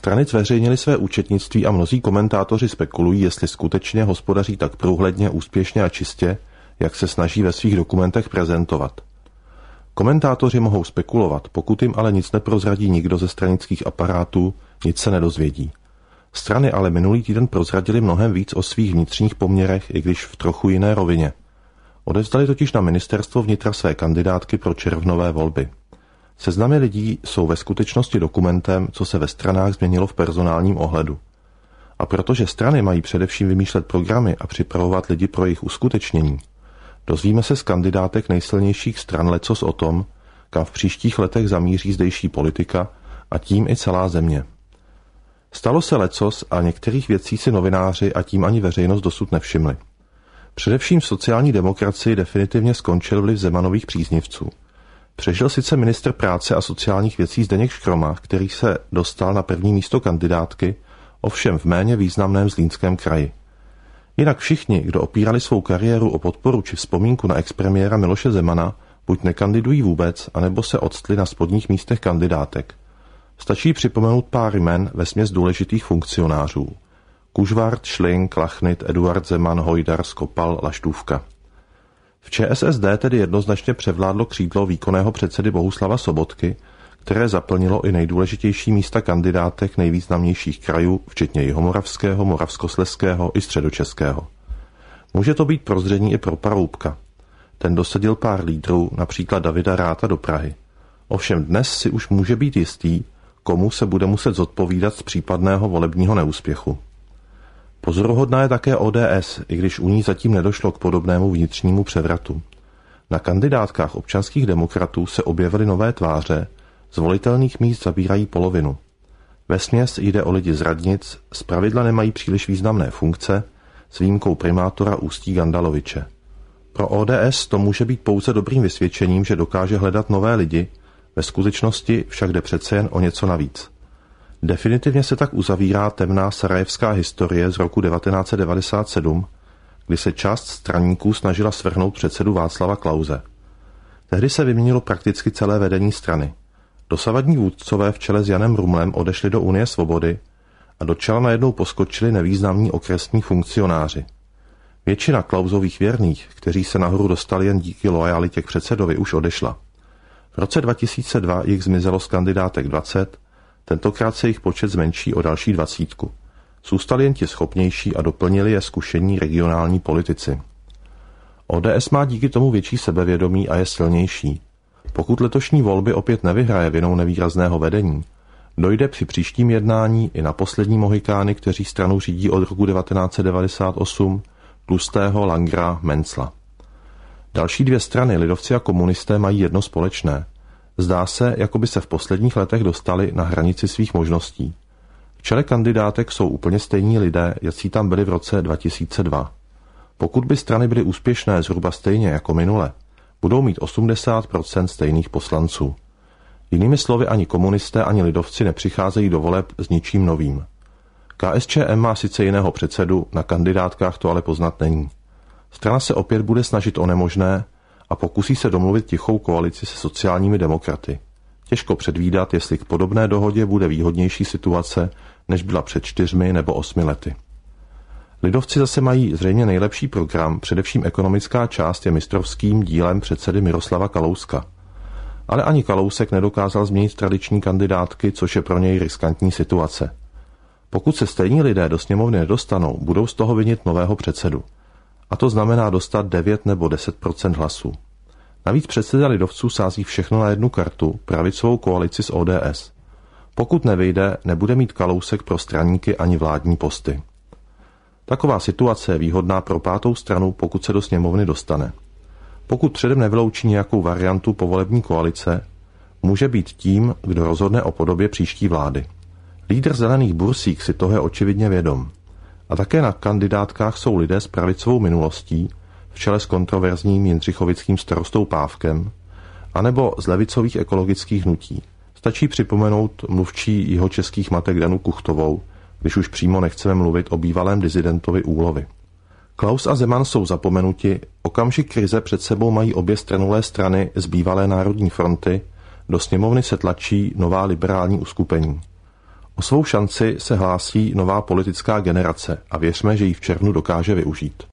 Strany zveřejnily své účetnictví a mnozí komentátoři spekulují, jestli skutečně hospodaří tak průhledně, úspěšně a čistě, jak se snaží ve svých dokumentech prezentovat. Komentátoři mohou spekulovat, pokud jim ale nic neprozradí nikdo ze stranických aparátů, nic se nedozvědí. Strany ale minulý týden prozradili mnohem víc o svých vnitřních poměrech, i když v trochu jiné rovině. Odevzdali totiž na ministerstvo vnitra své kandidátky pro červnové volby. Seznamy lidí jsou ve skutečnosti dokumentem, co se ve stranách změnilo v personálním ohledu. A protože strany mají především vymýšlet programy a připravovat lidi pro jejich uskutečnění, dozvíme se z kandidátek nejsilnějších stran lecos o tom, kam v příštích letech zamíří zdejší politika a tím i celá země. Stalo se lecos a některých věcí si novináři a tím ani veřejnost dosud nevšimli. Především v sociální demokracii definitivně skončil vliv Zemanových příznivců. Přežil sice ministr práce a sociálních věcí Zdeněk Škroma, který se dostal na první místo kandidátky, ovšem v méně významném Zlínském kraji. Jinak všichni, kdo opírali svou kariéru o podporu či vzpomínku na expremiéra Miloše Zemana, buď nekandidují vůbec, anebo se odstli na spodních místech kandidátek. Stačí připomenout pár jmen vesměs důležitých funkcionářů. Kužvart, Šlink, Lachnit, Eduard Zeman, Hojdar, Skopal, Laštůvka. V ČSSD tedy jednoznačně převládlo křídlo výkonného předsedy Bohuslava Sobotky, které zaplnilo i nejdůležitější místa kandidátek nejvýznamnějších krajů, včetně Jihomoravského, Moravskoslezského i Středočeského. Může to být prozření i pro Paroubka. Ten dosadil pár lídrů, například Davida Ráta do Prahy. Ovšem dnes si už může být jistý, komu se bude muset zodpovídat z případného volebního neúspěchu. Pozoruhodná je také ODS, i když u ní zatím nedošlo k podobnému vnitřnímu převratu. Na kandidátkách občanských demokratů se objevily nové tváře, z volitelných míst zabírají polovinu. Vesměs jde o lidi z radnic, zpravidla nemají příliš významné funkce, s výjimkou primátora Ústí Gandaloviče. Pro ODS to může být pouze dobrým vysvědčením, že dokáže hledat nové lidi, ve skutečnosti však jde přece jen o něco navíc. Definitivně se tak uzavírá temná sarajevská historie z roku 1997, kdy se část straníků snažila svrhnout předsedu Václava Klause. Tehdy se vyměnilo prakticky celé vedení strany. Dosavadní vůdcové v čele s Janem Rumlem odešli do Unie svobody a do čela najednou poskočili nevýznamní okresní funkcionáři. Většina Klausových věrných, kteří se nahoru dostali jen díky loajalitě k předsedovi, už odešla. V roce 2002 jich zmizelo z kandidátek 20, tentokrát se jejich počet zmenší o další 20. Zůstali jen ti schopnější a doplnili je zkušení regionální politici. ODS má díky tomu větší sebevědomí a je silnější. Pokud letošní volby opět nevyhraje vinou nevýrazného vedení, dojde při příštím jednání i na poslední mohikány, kteří stranu řídí od roku 1998, Tlustého, Langra, Mencla. Další dvě strany, lidovci a komunisté, mají jedno společné. Zdá se, jako by se v posledních letech dostali na hranici svých možností. V čele kandidátek jsou úplně stejní lidé, jací tam byli v roce 2002. Pokud by strany byly úspěšné zhruba stejně jako minule, budou mít 80% stejných poslanců. Jinými slovy, ani komunisté, ani lidovci nepřicházejí do voleb s ničím novým. KSČM má sice jiného předsedu, na kandidátkách to ale poznat není. Strana se opět bude snažit o nemožné a pokusí se domluvit tichou koalici se sociálními demokraty. Těžko předvídat, jestli k podobné dohodě bude výhodnější situace, než byla před 4 nebo 8 lety. Lidovci zase mají zřejmě nejlepší program, především ekonomická část je mistrovským dílem předsedy Miroslava Kalouska. Ale ani Kalousek nedokázal změnit tradiční kandidátky, což je pro něj riskantní situace. Pokud se stejní lidé do sněmovny nedostanou, budou z toho vinit nového předsedu. A to znamená dostat 9 nebo 10% hlasů. Navíc předseda lidovců sází všechno na jednu kartu, pravicovou koalici s ODS. Pokud nevyjde, nebude mít Kalousek pro straníky ani vládní posty. Taková situace je výhodná pro pátou stranu, pokud se do sněmovny dostane. Pokud předem nevyloučí nějakou variantu povolební koalice, může být tím, kdo rozhodne o podobě příští vlády. Lídr Zelených Bursík si toho je očividně vědom. A také na kandidátkách jsou lidé s pravicovou minulostí, v čele s kontroverzním jindřichovickým starostou Pávkem, anebo z levicových ekologických hnutí. Stačí připomenout mluvčí jihočeských matek Danu Kuchtovou, když už přímo nechceme mluvit o bývalém dizidentovi Úlovi. Klaus a Zeman jsou zapomenuti, okamžik krize před sebou mají obě stranulé strany z bývalé Národní fronty, do sněmovny se tlačí nová liberální uskupení. O svou šanci se hlásí nová politická generace a věřme, že ji v červnu dokáže využít.